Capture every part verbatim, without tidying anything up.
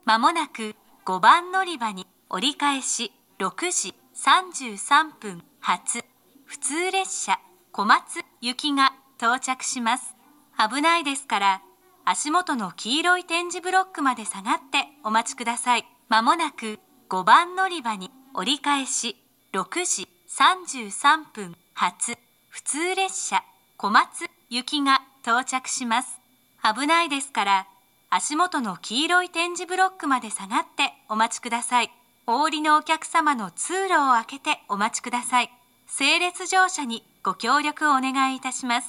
まもなくごばん乗り場に折り返しろくじさんじゅうさんぷん発普通列車小松行きが到着します。危ないですから足元の黄色い点字ブロックまで下がってお待ちください。まもなくごばん乗り場に折り返しろくじさんじゅうさんぷん発普通列車小松行きが到着します。危ないですから足元の黄色い点字ブロックまで下がってお待ちください。お降りのお客様の通路を開けてお待ちください。整列乗車にご協力をお願いいたします。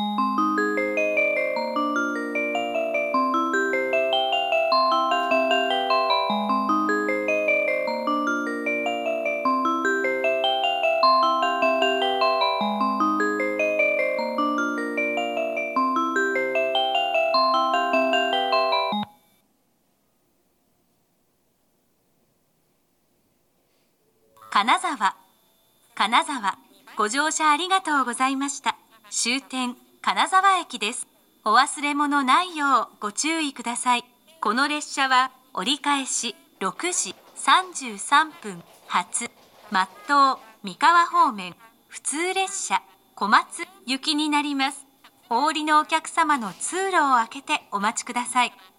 金沢、金沢、ご乗車ありがとうございました。終点、金沢駅です。お忘れ物ないようご注意ください。この列車は折り返しろくじさんじゅうさんぷん発松東三河方面普通列車小松行きになります。お降りのお客様の通路を開けてお待ちください。